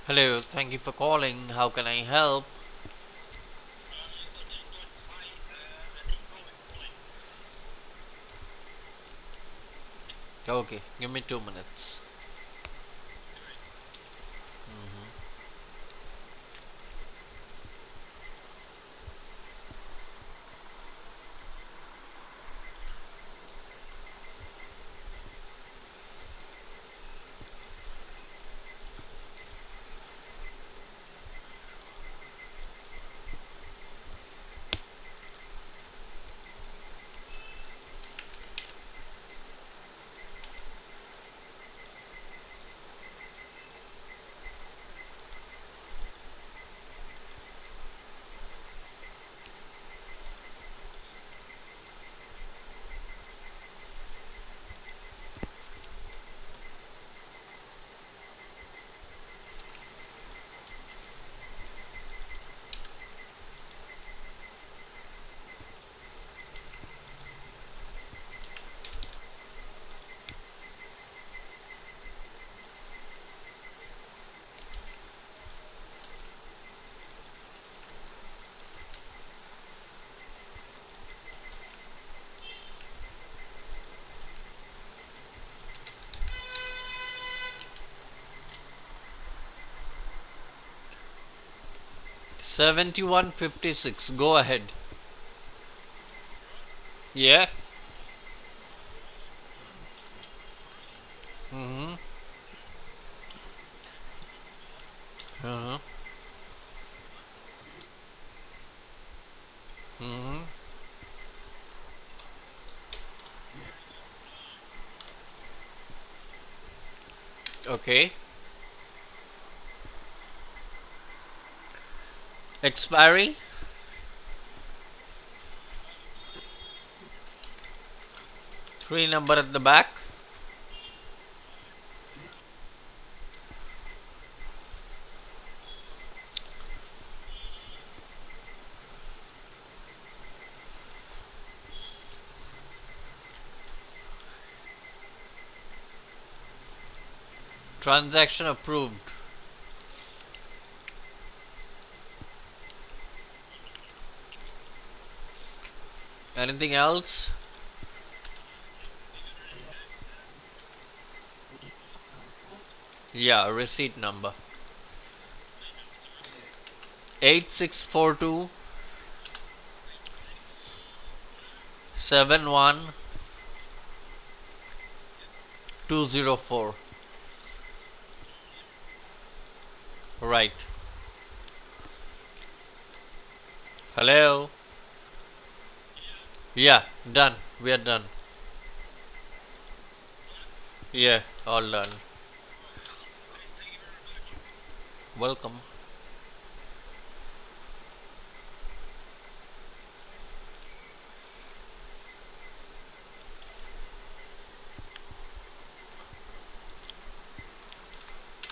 Hello, thank you for calling. How can I help? Okay, give me 2 minutes. 7156, go ahead. Yeah? Mm-hmm. Uh-huh. Mm-hmm. Okay. Expiry? Three number at the back. Transaction approved. Anything else? Yeah, receipt number. 8642 71204. Right. Hello? Yeah, done. We are done. Yeah, all done. Welcome.